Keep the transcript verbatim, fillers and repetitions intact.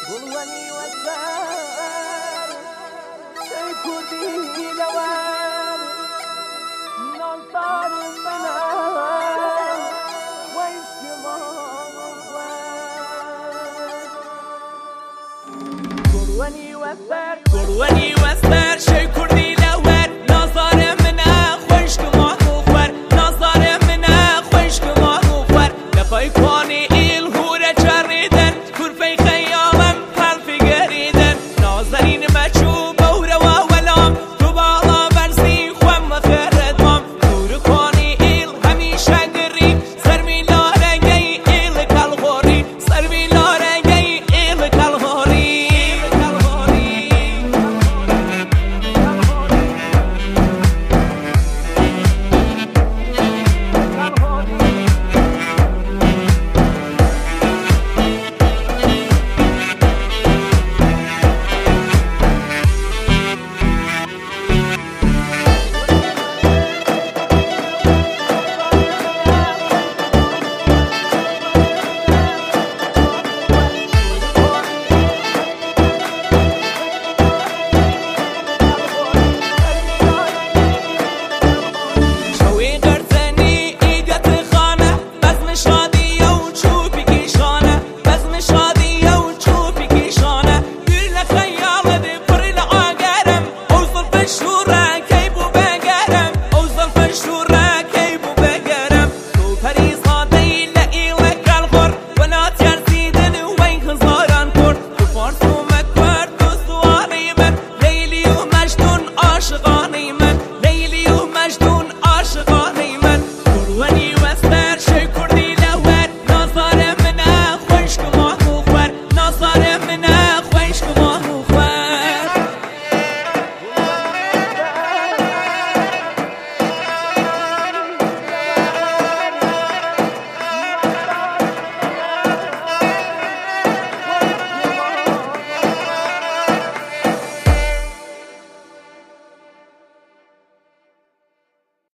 قلوني والزار شيكو دي لوار ننطر منا قلوني والزار قلوني والزار شيكو دي لوار نظر منا خوشك مغفر نظر منا خوشك مغفر لفاي كوني الهورة جريده